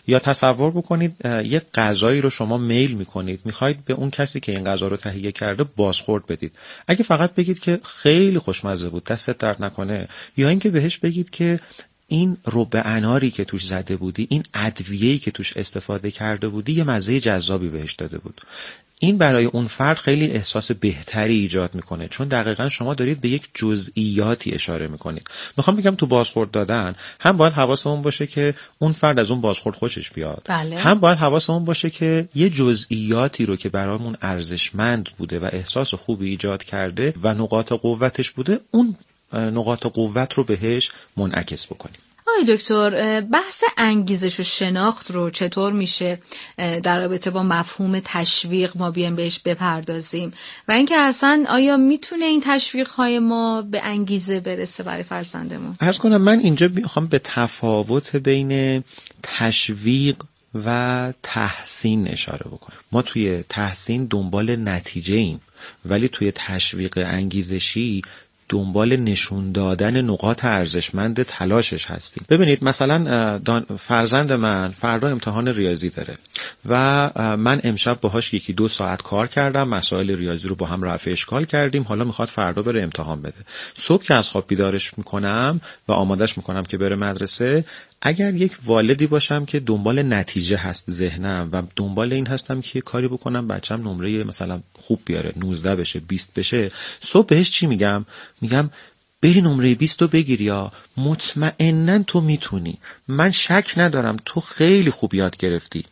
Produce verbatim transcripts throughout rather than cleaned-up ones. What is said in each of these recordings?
یا تصور بکنید یه غذایی رو شما میل میکنید، میخواید به اون کسی که این غذا رو تهیه کرده بازخورد بدید. اگه فقط بگید که خیلی خوشمزه بود، دستت درد نکنه، یا اینکه بهش بگید که این رب اناری که توش زده بودی، این ادویه‌ای که توش استفاده کرده بودی یه مزه جذابی بهش داده بود، این برای اون فرد خیلی احساس بهتری ایجاد میکنه، چون دقیقاً شما دارید به یک جزئیاتی اشاره میکنید. میخوام بگم تو بازخورد دادن هم باید حواسمون باشه که اون فرد از اون بازخورد خوشش بیاد، بله. هم باید حواسمون باشه که یه جزئیاتی رو که برامون ارزشمند بوده و احساس خوبی ایجاد کرده و نقاط قوتش بوده، اون نقاط قوت رو بهش منعکس بکنیم. آقای دکتر، بحث انگیزش و شناخت رو چطور میشه در رابطه با مفهوم تشویق ما بیایم بهش بپردازیم و اینکه اصلا آیا میتونه این تشویق های ما به انگیزه برسه برای فرزندمون؟ عرض کنم من اینجا میخوام به تفاوت بین تشویق و تحسین اشاره بکنم. ما توی تحسین دنبال نتیجه ایم، ولی توی تشویق انگیزشی دنبال نشون دادن نقاط ارزشمند تلاشش هستیم. ببینید مثلا فرزند من فردا امتحان ریاضی داره و من امشب باهاش یکی دو ساعت کار کردم، مسائل ریاضی رو با هم رفع اشکال کردیم، حالا میخواد فردا بره امتحان بده. صبح که از خواب بیدارش میکنم و آمادش میکنم که بره مدرسه، اگر یک والدی باشم که دنبال نتیجه هست ذهنم و دنبال این هستم که کاری بکنم بچم نمره مثلا خوب بیاره، نوزده بشه، بیست بشه، صبح بهش چی میگم؟ میگم بری نمره بیست رو بگیری، یا مطمئناً تو میتونی، من شک ندارم تو خیلی خوب یاد گرفتی،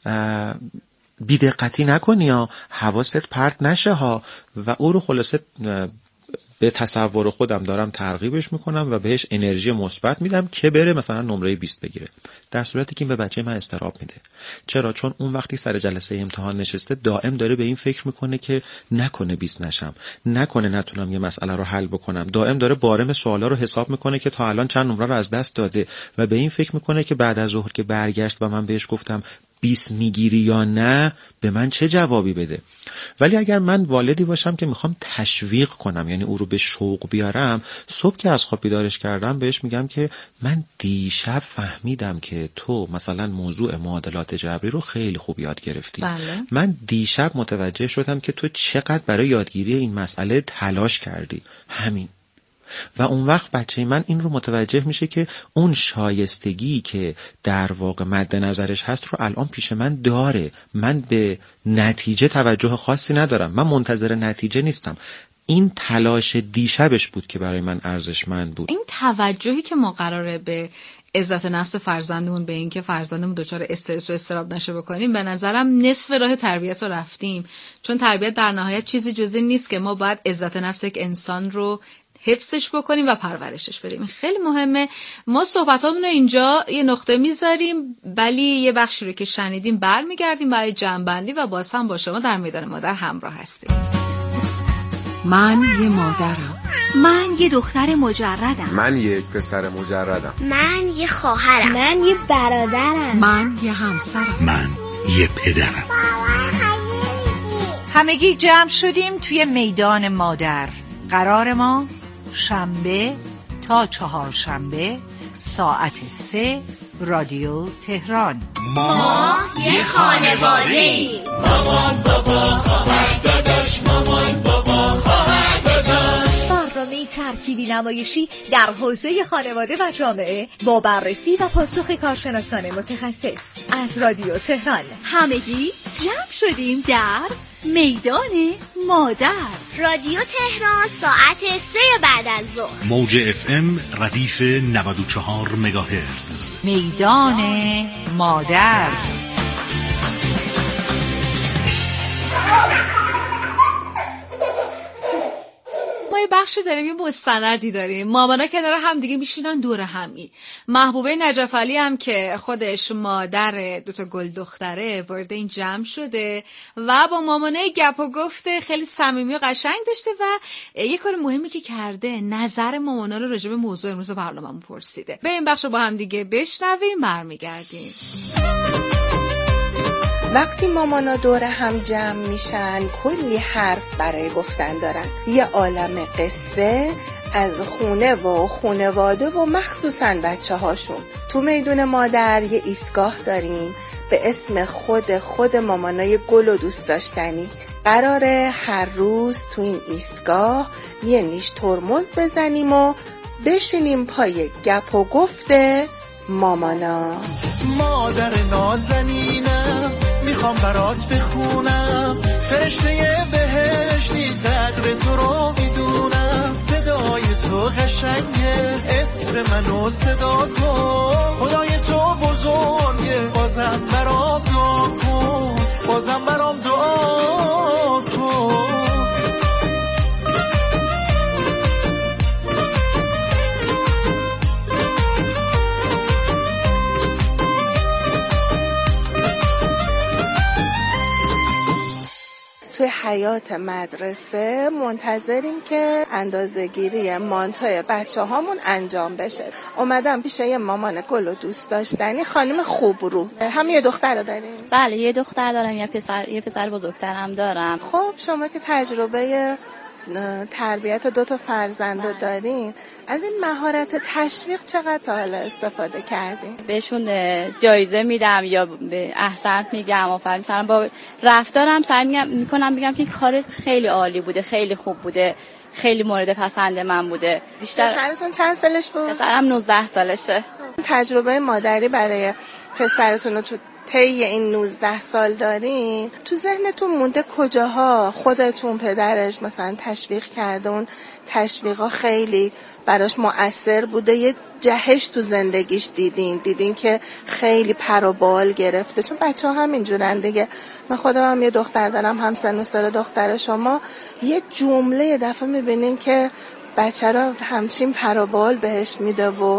بی‌دقتی نکنی یا حواست پرت نشه ها، و او رو خلاصه به تصور خودم دارم ترغیبش میکنم و بهش انرژی مثبت میدم که بره مثلا نمره بیست بگیره، در صورتی که این به بچه من استراب میده. چرا؟ چون اون وقتی سر جلسه امتحان نشسته دائم داره به این فکر میکنه که نکنه بیست نشم، نکنه نتونم یه مسئله رو حل بکنم، دائم داره بارم سوالا رو حساب میکنه که تا الان چند نمره رو از دست داده و به این فکر میکنه که بعد از ظهر که برگشت و من بهش گفتم بیست میگیری یا نه به من چه جوابی بده. ولی اگر من والدی باشم که میخوام تشویق کنم، یعنی او رو به شوق بیارم، صبح که از خواب بیدارش کردم بهش میگم که من دیشب فهمیدم که تو مثلا موضوع معادلات جبری رو خیلی خوب یاد گرفتی. بله. من دیشب متوجه شدم که تو چقدر برای یادگیری این مسئله تلاش کردی. همین. و اون وقت بچه من این رو متوجه میشه که اون شایستگی که در واقع مد نظرش هست رو الان پیش من داره، من به نتیجه توجه خاصی ندارم، من منتظر نتیجه نیستم، این تلاش دیشبش بود که برای من ارزشمند بود. این توجهی که ما قراره به عزت نفس فرزندمون، به این که فرزندمون دچار استرس و اضطراب نشه بکنیم، به نظرم نصف راه تربیت رو رفتیم، چون تربیت در نهایت چیزی جز این نیست که ما باید عزت نفس یک انسان رو حفظش بکنیم و پرورشش بدیم. خیلی مهمه. ما صحبتامون رو اینجا یه نقطه میذاریم، ولی یه بخشی رو که شنیدیم برمیگردیم برای جمع‌بندی و باز هم با شما در میدان مادر همراه هستیم. من یه مادرم. من یه دختر مجردم. من یک پسر مجردم. من یه خواهرم. من یه برادرم. من یه همسرم. من یه پدرم. همگی جمع شدیم توی میدان مادر. قرار ما شنبه تا چهارشنبه ساعت سه رادیو تهران. ما یه خانواده‌ایم. مامان بابا خواهر داداش، مامان بابا خواهر داداش. برنامه ترکیبی نمایشی در حوزه خانواده و جامعه با بررسی و پاسخ کارشناسان متخصص از رادیو تهران. همگی جمع شدیم در میدان مادر. رادیو تهران ساعت سه بعد از ظهر. موج اف ام ردیف نود و چهار مگاهرتز. میدان مادر. ما یه بخشی داریم، یه مستندی داریم، مامانا کنار هم دیگه میشینن دور همی. محبوبه نجف علی هم که خودش مادر دوتا گل دختره وارد این جمع شده و با مامانای گپ و گفت خیلی صمیمی و قشنگ داشته و یه کار مهمی که کرده نظر مامانا رو راجع به موضوع امروز برنامه‌مون پرسیده. به این بخش با هم دیگه بشنویم، برمیگردیم. وقتی مامانا دور هم جمع میشن کلی حرف برای گفتن دارن، یه عالم قصه از خونه و خانواده و مخصوصاً بچه هاشون. تو میدون مادر یه ایستگاه داریم به اسم خود خود مامانای گل و دوست داشتنی. قراره هر روز تو این ایستگاه یه نیش ترمز بزنیم و بشینیم پای گپ و گفت مامانا. مادر نازنینم میخوام برات بخونم، فرشته بهشتی قدر تو رو میدونم، صدای تو قشنگه اسم منو صدا کن، خدای تو بزرگه بازم برام دعا کن، بازم برام دعا کن. توی حیات مدرسه منتظریم که اندازه‌گیری مانتوی بچه هامون انجام بشه. اومدم پیش یه مامان گل و دوست داشتنی، خانم خوب رو. هم یه دختر داریم؟ بله یه دختر دارم، یه پسر یه پسر بزرگترم دارم. خب شما که تجربه تربیت دو تا فرزند رو دارین، از این مهارت تشویق چقدر تا حالا استفاده کردین؟ بهشون جایزه میدم یا احسنت میگم، آفرین میکنم، با رفتارم سعی میکنم بگم که کارت خیلی عالی بوده، خیلی خوب بوده، خیلی مورد پسند من بوده. بیشتر پسرتون چند سالش بود؟ پسرم نوزده سالشه. تجربه مادری برای پسرتون رو تو طی این نوزده سال دارین، تو ذهنتون مونده کجاها خودتون پدرش مثلا تشویق کرده، اون تشویقا خیلی براش مؤثر بوده، یه جهش تو زندگیش دیدین دیدین که خیلی پر و بال گرفته؟ چون بچه ها هم اینجورن دیگه. من خودم هم یه دختر دارم، هم سن و سال دختر شما، یه جمله یه دفعه میبینین که بچه را همچین پر و بال بهش میده و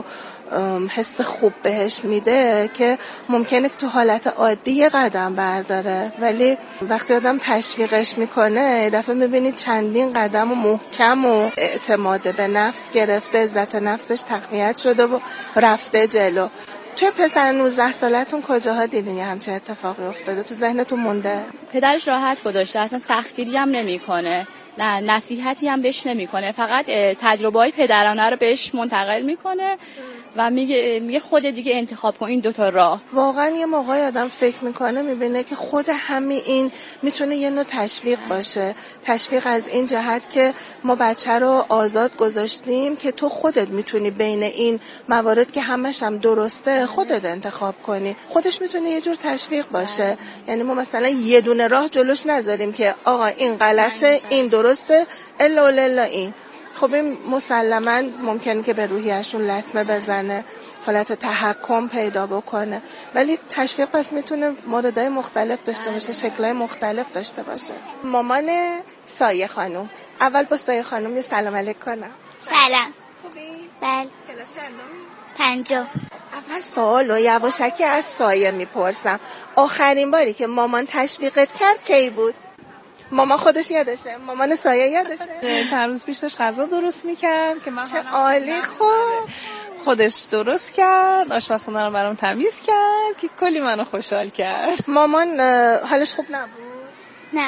حس خوب بهش میده که ممکنه که تو حالت عادی یه قدم برداره، ولی وقتی آدم تشویقش میکنه یه دفعه میبینید چندین قدم و محکم و اعتماد به نفس گرفته، عزت نفسش تقویت شده و رفته جلو. توی پسر نوزده سالتون کجاها دیدین یه همچه اتفاقی افتاده؟ تو ذهنتون مونده؟ پدرش راحت گذاشته، اصلا سختگیری هم نمیکنه، نه نصیحتی هم بهش نمیکنه، فقط تجربه‌های پدرانه رو بهش منتقل میکنه و میگه میگه خود دیگه انتخاب کن این دوتا راه. واقعا یه موقعی آدم فکر میکنه میبینه که خود همین این میتونه یه نوع تشویق باشه. تشویق از این جهت که ما بچه رو آزاد گذاشتیم که تو خودت میتونی بین این موارد که همش هم درسته خودت انتخاب کنی. خودش میتونه یه جور تشویق باشه. یعنی ما مثلا یه دونه راه جلوش نذاریم که آقا این غلطه این درسته الا الا این. خب این مسلماً ممکنه که به روحیه‌شون لطمه بزنه، حالت تحکم پیدا بکنه، ولی تشویق پس میتونه موردهای مختلف داشته باشه، شکل‌های مختلف داشته باشه. مامان سایه خانم، اول با سایه خانم یه سلام علیک کنم. سلام. خوبی؟ بله. کلاس چندمی؟ پنجم. اول سوال و یواشکی از سایه میپرسم، آخرین باری که مامان تشویقت کرد کی بود؟ مامان خودش یادشه؟ مامان سایه یادشه؟ چند روز پیش داشت غذا درست میکرد که من چه عالی. خوب خودش درست کرد، آشپزخونه رو برام تمیز کرد که کلی منو خوشحال کرد. مامان حالش خوب نبود؟ نه.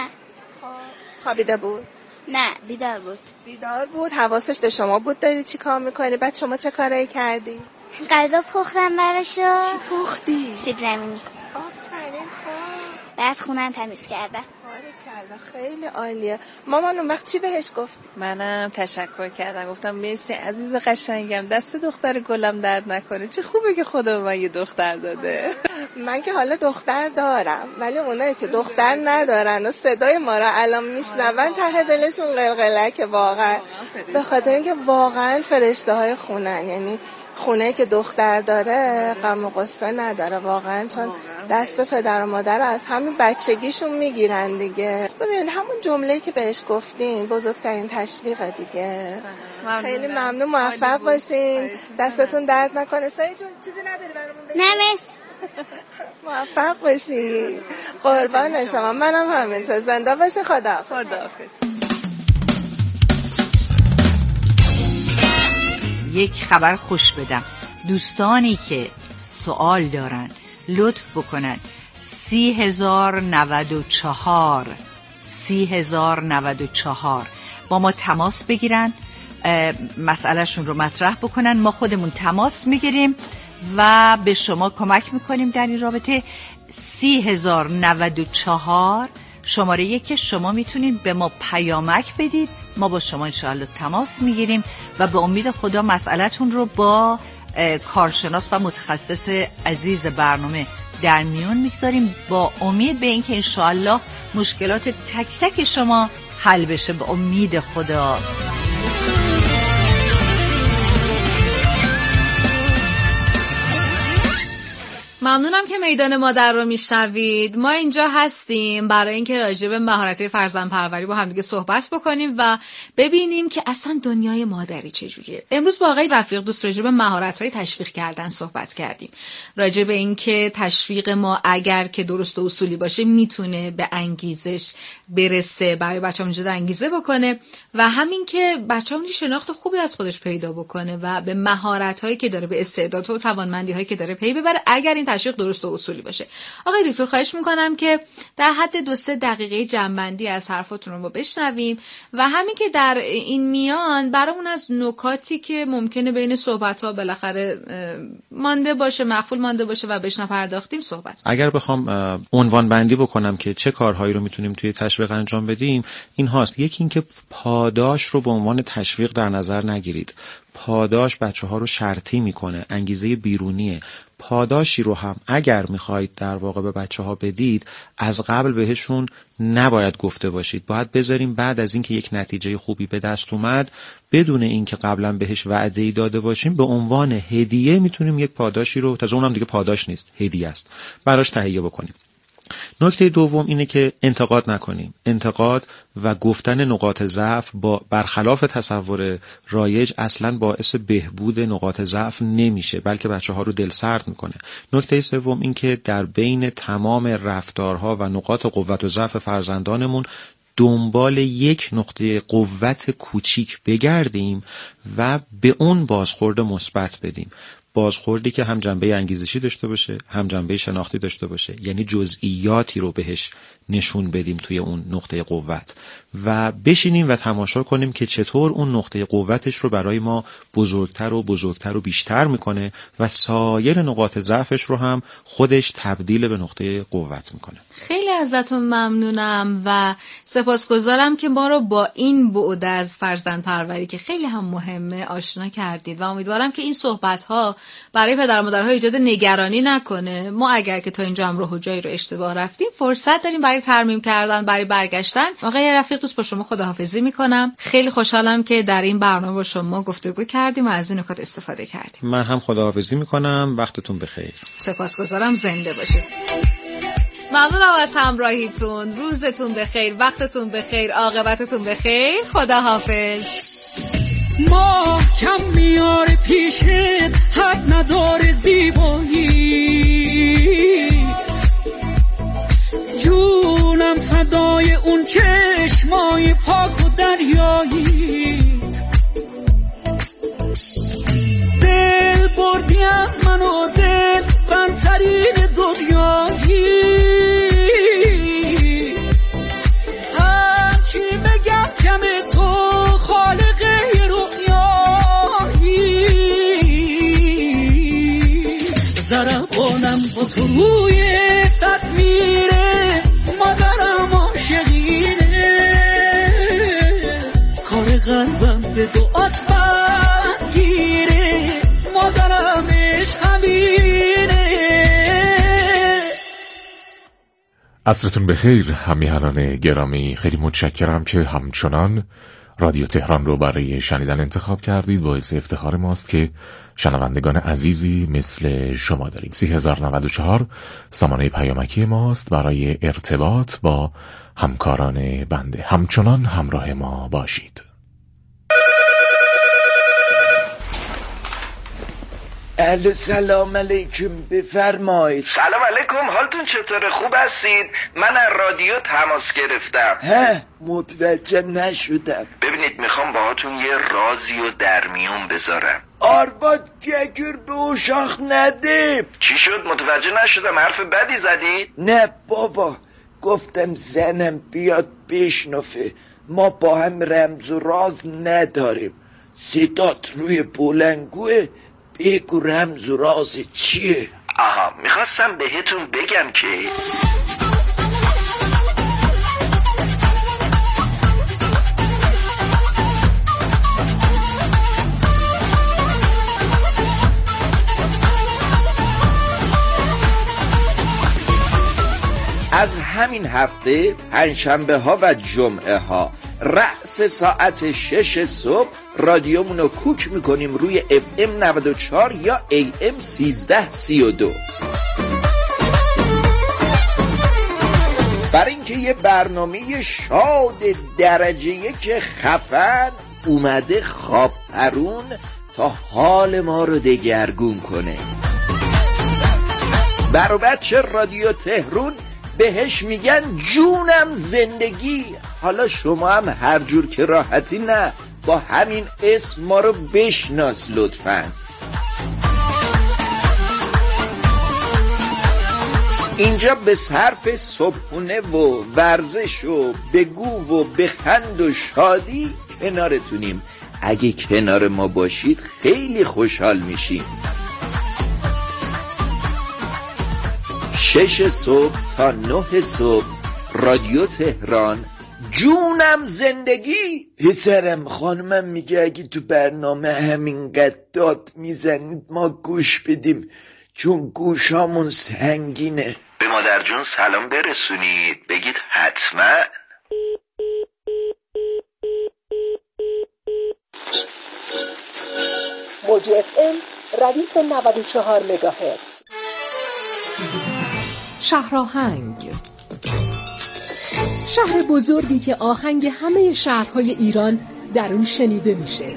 خوابیده بود؟ نه بیدار بود. بیدار بود. حواسش به شما بود داری چی کار میکنی؟ بعد شما چه کارایی کردی؟ غذا پختم براشو. چی پختی؟ سیب زمینی. آفرین. خوب. بعد خونم تمیز کردم. خیلی عالیه. مامان اون وقت چی بهش گفت؟ منم تشکر کردم، گفتم مرسی عزیز قشنگم، دست دختر گلم درد نکنه، چه خوبه که خدا به من یه دختر داده. من که حالا دختر دارم، ولی اونایی که دختر ندارن و صدای ما را الان میشنون ته دلشون قلقله که واقعا به خاطر اینکه واقعا فرشته های خونن، یعنی خونه که دختر داره غم و غصه نداره واقعا، چون دست پدر و مادر رو از همین بچگیشون میگیرن دیگه. ببینید همون جمله‌ای که بهش گفتین بزرگترین تشویق دیگه. خیلی ممنون، موفق باشین، دستتون درد نکنه. سایه جون چیزی نداری برامون بگی؟ نه مس. موفق باشی. قربان شما. منم همینطور. زنده باشه. خدا خداحافظ. یک خبر خوش بدم. دوستانی که سوال دارن لطف بکنن سی هزار نود و چهار سی هزار نود و چهار با ما تماس بگیرن مسئلهشون رو مطرح بکنن. ما خودمون تماس میگیریم و به شما کمک میکنیم در این رابطه. سی هزار نود و چهار شماره یک که شما میتونید به ما پیامک بدید، ما با شما انشاءالله تماس میگیریم و به امید خدا مسئلهتون رو با کارشناس و متخصص عزیز برنامه در میون میگذاریم، با امید به اینکه انشاءالله مشکلات تک تک شما حل بشه. به امید خدا. ممنونم که میدان مادر رو میشنوید. ما اینجا هستیم برای اینکه راجع به مهارت‌های فرزندپروری با هم دیگه صحبت بکنیم و ببینیم که اصلا دنیای مادری چجوریه. امروز با آقای رفیق دوست راجع به مهارت‌های تشویق کردن صحبت کردیم. راجع به اینکه تشویق ما اگر که درست و اصولی باشه میتونه به انگیزش برسه، برای بچه‌مون ایجاد انگیزه بکنه و همین که بچه‌مون شناخت خوبی از خودش پیدا بکنه و به مهارت‌هایی که داره، به استعدادها و توانمندی‌هایی که داره پی ببره اگر این تشویق درست و اصولی باشه. آقای دکتر خواهش میکنم که در حد دو سه دقیقه جنبندی از حرفاتون رو ما بشنویم و همین که در این میان برامون از نکاتی که ممکنه بین صحبت‌ها بالاخره مانده باشه، مخفول مانده باشه و بهش نپرداختیم صحبت. اگر بخوام عنوان بندی بکنم که چه کارهایی رو میتونیم توی تشویق انجام بدیم، این هاست. یکی این که پاداش رو به عنوان تشویق در نظر نگیرید. پاداش بچه ها رو شرطی میکنه، انگیزه بیرونیه. پاداشی رو هم اگر میخواید در واقع به بچه ها بدید، از قبل بهشون نباید گفته باشید. باید بذاریم بعد از اینکه یک نتیجه خوبی به دست اومد، بدون اینکه قبلا بهش وعده‌ای داده باشیم، به عنوان هدیه میتونیم یک پاداشی رو، تازه اونم دیگه پاداش نیست، هدیه است، براش تهیه بکنیم. نکته دوم اینه که انتقاد نکنیم. انتقاد و گفتن نقاط ضعف با برخلاف تصور رایج اصلا باعث بهبود نقاط ضعف نمیشه، بلکه بچه ها رو دل سرد میکنه. نکته سوم این که در بین تمام رفتارها و نقاط قوت و ضعف فرزندانمون دنبال یک نقطه قوت کوچیک بگردیم و به اون بازخورد مثبت بدیم. بازخوردی که هم جنبه انگیزشی داشته باشه، هم جنبه شناختی داشته باشه، یعنی جزئیاتی رو بهش نشون بدیم توی اون نقطه قوت و بشینیم و تماشا کنیم که چطور اون نقطه قوتش رو برای ما بزرگتر و بزرگتر و بیشتر میکنه و سایر نقاط ضعفش رو هم خودش تبدیل به نقطه قوت میکنه. خیلی ازتون ممنونم و سپاسگزارم که ما رو با این بعد از فرزندپروری که خیلی هم مهمه آشنا کردید و امیدوارم که این صحبت‌ها برای پدر و مادرها ایجاد نگرانی نکنه. ما اگر که تا اینجا هم راه جایی رو اشتباه رفتیم، فرصت داریم برای ترمیم کردن، برای برگشتن. آقای رفیق دوست با شما خداحافظی میکنم. خیلی خوشحالم که در این برنامه با شما گفتگو کردیم و از این نکات استفاده کردیم. من هم خداحافظی میکنم. وقتتون بخیر. سپاسگزارم. زنده باشید. ممنونم از همراهیتون. روزتون بخیر، وقتتون بخیر، عاقبتتون بخیر. خداحافظ. ما کم میاره پیشت، حد نداره زیبایی، جونم فدای اون چشمای پاک و دریاییت، دل بردی از من و دل بندترین دنیایی، هرچی بگم کمه تو خالقه زربانم با تو روی صد میره، مادرم عاشقینه، کار قلبم به دعات بگیره، مادرم عشق همینه. عصرتون بخیر همیهنان گرامی، خیلی متشکرم که همچنان رادیو تهران رو برای شنیدن انتخاب کردید. باعث افتخار ماست که شنوندگان عزیزی مثل شما داریم. سی هزار نود و چهار سامانه پیامکی ماست برای ارتباط با همکاران بنده. همچنان همراه ما باشید. الو سلام علیکم، بفرمایید. سلام علیکم، حالتون چطوره؟ خوب هستید؟ من از رادیو تماس گرفتم. ها متوجه نشدم. ببینید میخوام باهاتون یه رازی و در میون بذارم. آرواد گگر به اوشاخ نده. چی شد؟ متوجه نشدم. حرف بدی زدید؟ نه بابا، گفتم زنم بیاد بشنفه، ما با هم رمز و راز نداریم. صدات روی بلنگوه، بگو رمز و راز چیه؟ آها، میخواستم بهتون بگم که از همین هفته پنجشنبه ها و جمعه ها رأس ساعت شش صبح رادیومونو کوک میکنیم روی اف ام نود و چهار یا ای ام سیزده سی و دو. برای اینکه یه برنامه شاد درجه یک خفن اومده خواب پرون تا حال ما رو دگرگون کنه. برای بچه رادیو تهران بهش میگن جونم زندگی. حالا شما هم هر جور که راحتی نه با همین اسم ما رو بشناس لطفاً. اینجا به صرف صبحونه و ورزش و بگو و بخند و شادی کنارتونیم. اگه کنار ما باشید خیلی خوشحال میشیم. شش صبح تا نه صبح رادیو تهران، جونم زندگی. پسرم خانمم میگه اگه تو برنامه همینقدر داد میزنید ما گوش بدیم، چون گوشامون سنگینه. به مادر جون سلام برسونید، بگید حتما. موج اف ام ردیف نود و چهار مگاهرتز. شهرآهنگ، شهر بزرگی که آهنگ همه شهرهای ایران در اون شنیده میشه.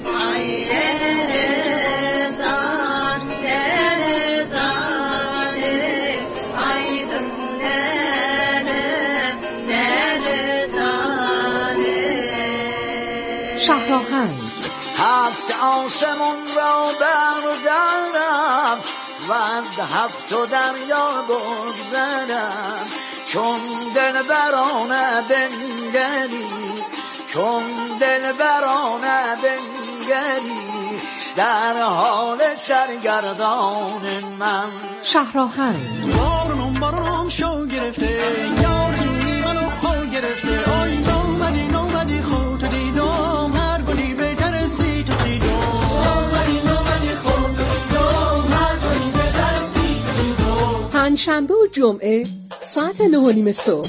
شهرآهنگ، هفت آسمون را بردارم و هفت دریا بگذرم، چون دل برانه بنگری، چون دل برانه بنگری، در حال سرگردان من. شهرآهنگ، بارونم بارونم شو گرفته، یار جونی منو خو گرفته، آی نامدی نامدی خود تو دیدم، هر گلی بترسی تو دیدم، نامدی نامدی خود تو دیدم، هر گلی بترسی تو دیدم. پنجشنبه و جمعه ساعت نه و نیم صبح.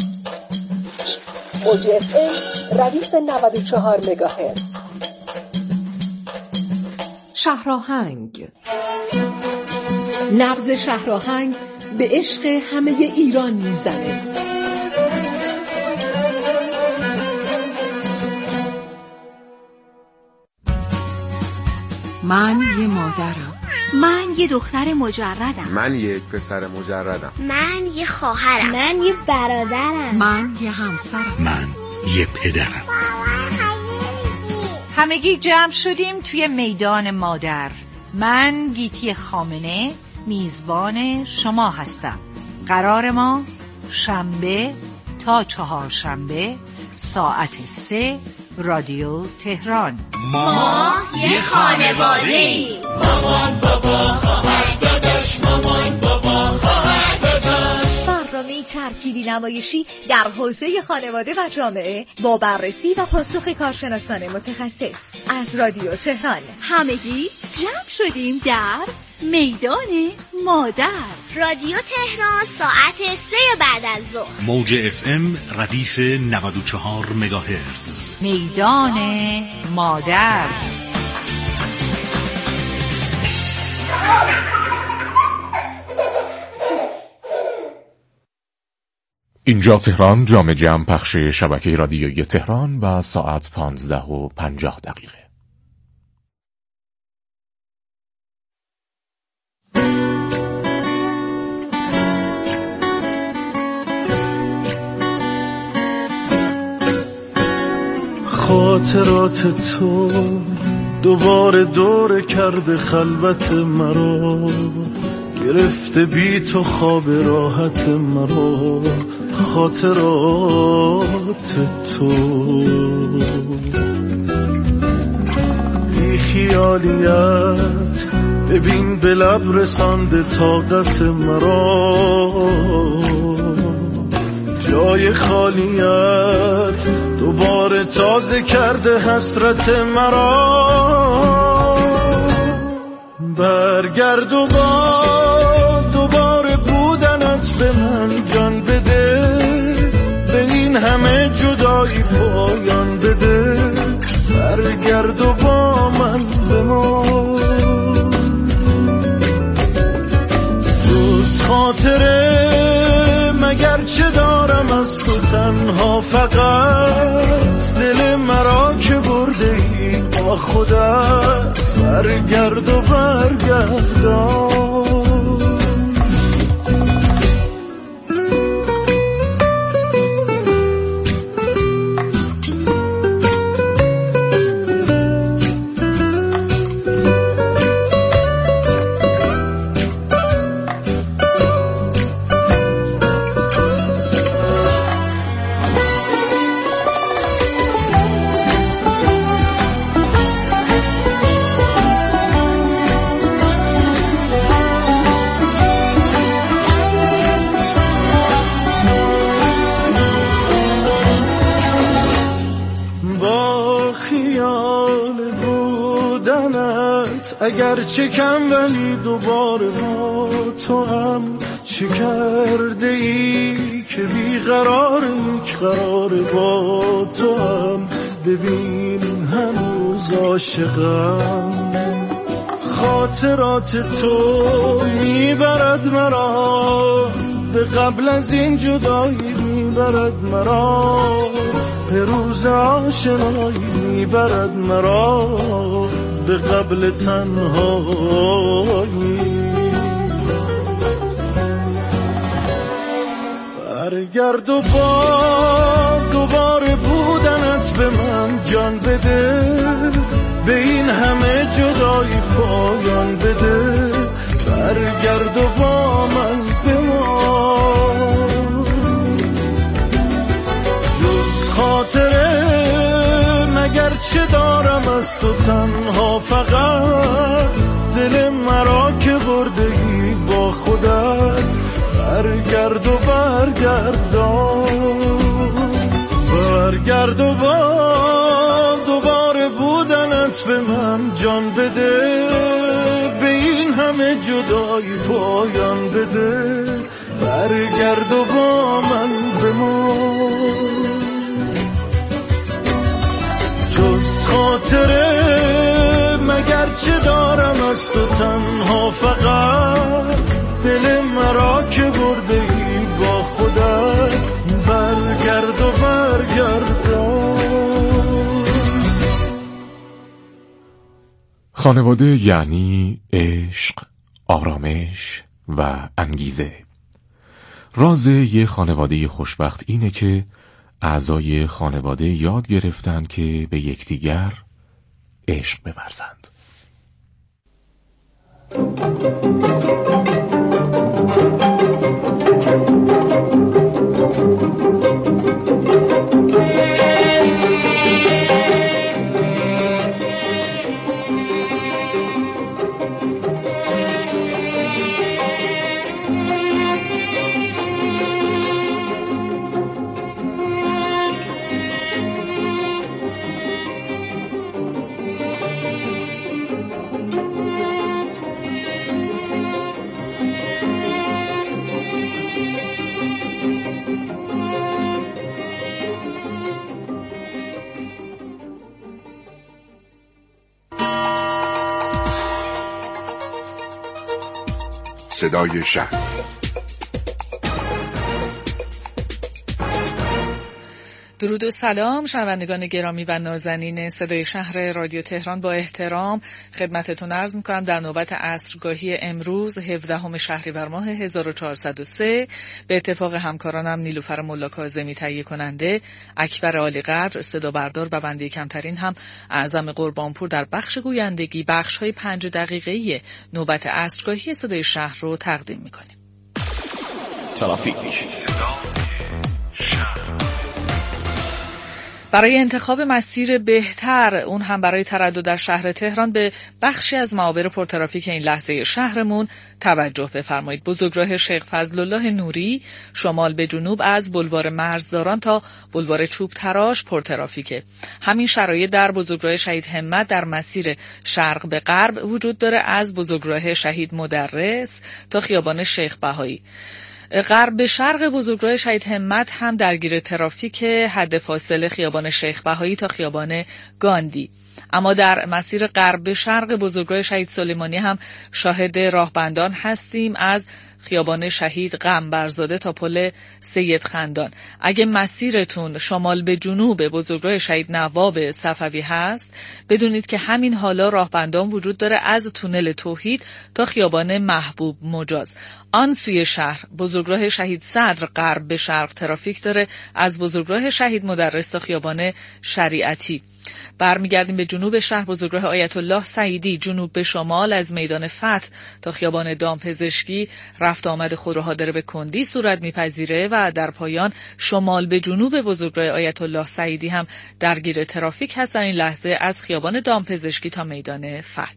موج اف ام ردیف نود و چهار مگاهرتز. شهرآهنگ، نبض شهرآهنگ به عشق همه ایران میزنه. من یه مادرم. من یه دختر مجردم. من یک پسر مجردم. من یه خواهرم. من یه برادرم. من یه همسرم. من یه پدرم. همگی جمع شدیم توی میدان مادر. من گیتی خامنه میزبان شما هستم. قرار ما شنبه تا چهارشنبه ساعت سه رادیو تهران. ما یه خانواده‌ایم. مامان بابا خواهر داداش، مامان بابا خواهر داداش. برنامه ترکیبی نمایشی در حوزه خانواده و جامعه با بررسی و پاسخ کارشناسان متخصص از رادیو تهران. همگی جمع شدیم در میدان مادر. رادیو تهران ساعت سه بعد از ظهر. موج اف ام ردیف نود و چهار مگاهرتز. میدان مادر. اینجا تهران، جام جمع پخش شبکه رادیویی تهران و ساعت پانزده و پنجاه دقیقه. خاطرات تو دوباره دور کرده خلوت مرا، گرفته بی تو خواب راحت مرا. خاطرات تو بی خیالیت ببین به لب رسانده طاقت مرا، جای خالیت دوباره تازه کرده حسرت مرا. برگرد و با دوباره بودنت به من جان بده، به این همه جدایی پایان بده. برگرد و با من بمان، جز خاطره مگر چه دارم از تو تنها، فقط دل مرا که برده ای با خودت. برگرد و برگردان، اگر چه کم ولی دوباره با تو هم چه کرده ای که بیقرار یک قرار با تو هم. ببین هنوز عاشقم، خاطرات تو میبرد مرا به قبل از این جدایی، میبرد مرا به روز آشنایی، میبرد مرا به قبل تنهایی. برگرد و با دوباره بودنت به من جان بده، به این همه جدایی پایان بده. برگرد و با من بمان، جز خاطره مگر چه دارم از تو تنها، فقط دل مرا که بردگی با خودت. برگرد و برگردان، برگرد و با دوباره بودنت به من جان بده، به این همه جدایی پایان بده. برگرد و با من بمان، جز خاطره مگر چه دارم از تو تنها، فقط دل مرا که برده ای با خودت. برگرد و برگردان. خانواده یعنی عشق، آرامش و انگیزه. راز یه خانواده خوشبخت اینه که اعضای خانواده یاد گرفتن که به یکدیگر عشق بورزند. صدای شهر. درود و سلام شنوندگان گرامی و نازنین صدای شهر رادیو تهران، با احترام خدمتتون عرض می‌کنم در نوبت عصرگاهی امروز هفدهم شهریور ماه هزار و چهارصد و سه به اتفاق همکارانم نیلوفر ملا کاظمی تهیه کننده، اکبر عالی قدر صدا بردار و بنده کمترین هم اعظم قربانپور در بخش گویندگی بخش‌های پنج دقیقه‌ای نوبت عصرگاهی صدای شهر رو تقدیم می‌کنیم. ترافیک. برای انتخاب مسیر بهتر، اون هم برای تردد در شهر تهران، به بخشی از معابر پرترافیک این لحظه شهرمون توجه بفرمایید. بزرگراه شیخ فضلالله نوری شمال به جنوب از بلوار مرزداران تا بلوار چوب تراش پرترافیکه. همین شرایط در بزرگراه شهید همت در مسیر شرق به غرب وجود داره، از بزرگراه شهید مدرس تا خیابان شیخ بهایی. غرب به شرق بزرگراه شهید همت هم درگیر ترافیک، حد فاصله خیابان شیخ بهایی تا خیابان گاندی. اما در مسیر غرب به شرق بزرگراه شهید سلیمانی هم شاهد راهبندان هستیم، از خیابان شهید قنبرزاده تا پل سید خندان. اگه مسیرتون شمال به جنوب بزرگراه شهید نواب صفوی هست، بدونید که همین حالا راهبندان وجود داره از تونل توحید تا خیابان محبوب مجاز. آن سوی شهر بزرگراه شهید صدر غرب به شرق ترافیک داره، از بزرگراه شهید مدرس تا خیابان شریعتی. برمیگردیم به جنوب شهر، بزرگراه آیت الله سعیدی جنوب به شمال از میدان فتح تا خیابان دامپزشکی رفت آمد خودروها داره به کندی صورت میپذیره و در پایان شمال به جنوب بزرگراه آیت الله سعیدی هم درگیر ترافیک هست در این لحظه از خیابان دامپزشکی تا میدان فتح.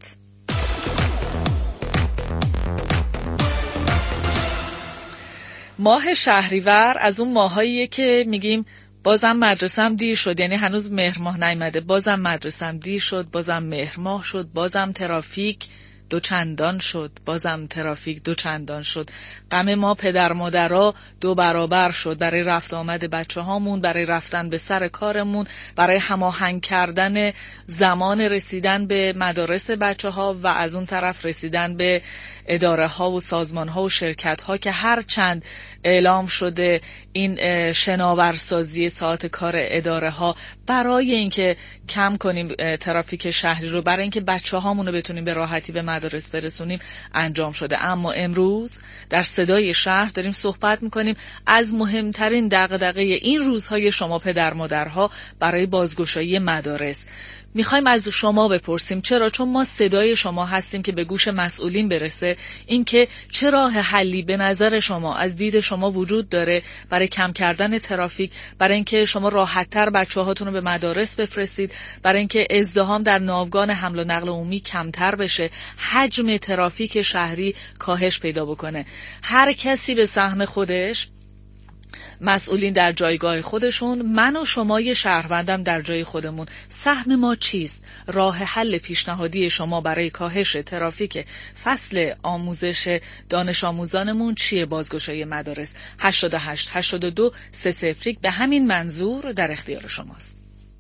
ماه شهریور از اون ماهاییه که میگیم بازم مدرسم دیر شد، یعنی هنوز مهر ماه نیامده، بازم مدرسم دیر شد، بازم مهر ماه شد، بازم ترافیک دو چندان شد، بازم ترافیک دو چندان شد. غم ما پدر مادرها دو برابر شد برای رفت آمد بچه هامون، برای رفتن به سر کارمون، برای هماهنگ کردن زمان رسیدن به مدارس بچه ها و از اون طرف رسیدن به اداره ها و سازمان ها و شرکت ها که هر چند اعلام شده این شناورسازی ساعت کار اداره ها برای اینکه کم کنیم ترافیک شهری رو، برای اینکه بچه هامون رو بتونیم به راحتی به مدارس برسونیم انجام شده. اما امروز در صدای شهر داریم صحبت میکنیم از مهمترین دغدغه این روزهای شما پدر مادرها برای بازگشایی مدارس. میخوایم از شما بپرسیم چرا؟ چون ما صدای شما هستیم که به گوش مسئولین برسه، این که چه راه حلی به نظر شما از دید شما وجود داره برای کم کردن ترافیک، برای اینکه شما راحت‌تر بچه‌هاتون رو به مدارس بفرستید، برای اینکه ازدحام در ناوگان حمل و نقل عمومی کمتر بشه، حجم ترافیک شهری کاهش پیدا بکنه. هر کسی به سهم خودش، مسئولین در جایگاه خودشون، من و شمای شهروندم در جای خودمون، سهم ما چیست؟ راه حل پیشنهادی شما برای کاهش ترافیک فصل آموزش دانش آموزانمون چیه؟ بازگشایی مدارس. هشتاد و هشت هشتاد و دو سه صفر به همین منظور در اختیار شماست.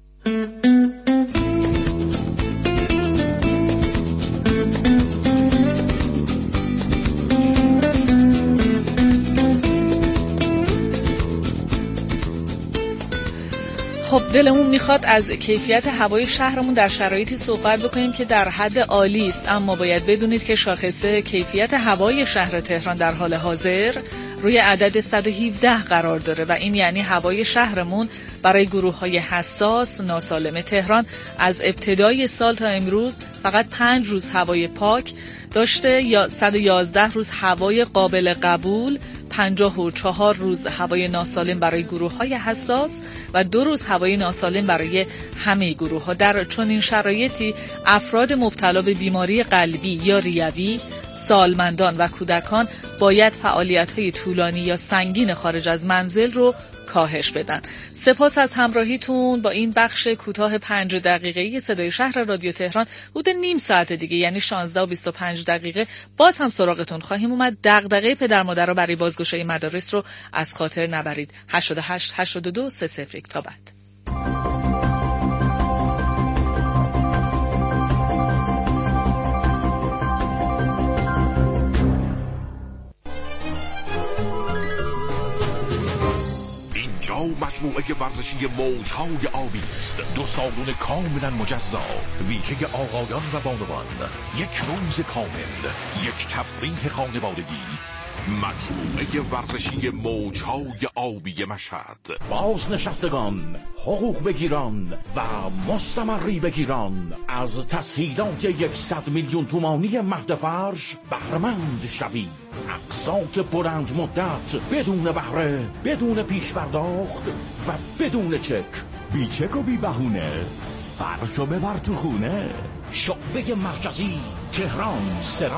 خب دلمون میخواد از کیفیت هوای شهرمون در شرایطی صحبت بکنیم که در حد عالی است، اما باید بدونید که شاخصه کیفیت هوای شهر تهران در حال حاضر روی عدد صد و هفده قرار داره و این یعنی هوای شهرمون برای گروه‌های حساس ناسالم تهران از ابتدای سال تا امروز فقط پنج روز هوای پاک داشته، یا صد و یازده روز هوای قابل قبول، پنجاه و چهار روز هوای ناسالم برای گروه‌های حساس و دو روز هوای ناسالم برای همه گروه‌ها. در چنین شرایطی افراد مبتلا به بیماری قلبی یا ریوی، سالمندان و کودکان باید فعالیت‌های طولانی یا سنگین خارج از منزل رو کاهش بدن. سپاس از همراهیتون با این بخش کوتاه پنج دقیقه‌ای صدای شهر رادیو تهران. حدود نیم ساعت دیگه یعنی شانزده و بیست و پنج دقیقه باز هم سراغتون خواهیم اومد. دغدغه پدر مادرها برای بازگشایی مدارس رو از خاطر نبرید. هشتاد و هشت هشتاد و دو سه صفر تا بعد. مجموعه ورزشی موج‌های آبی است، دو سالن کاملا مجزا، ویژه آقایان و بانوان، یک روز کامل، یک تفریح خانوادگی. مجموعه ورزشی موج‌های آبی مشهد. بازنشستگان، حقوق بگیران و مستمری بگیران از تسهیلات یکصد میلیون تومانی مهد فرش بهره‌مند شوید. اقساط بلند مدت بدون بهره، بدون پیش پرداخت و بدون چک. بی چک و بی بهونه فرشو ببر تو خونه. شعبه مرکزی تهران سرام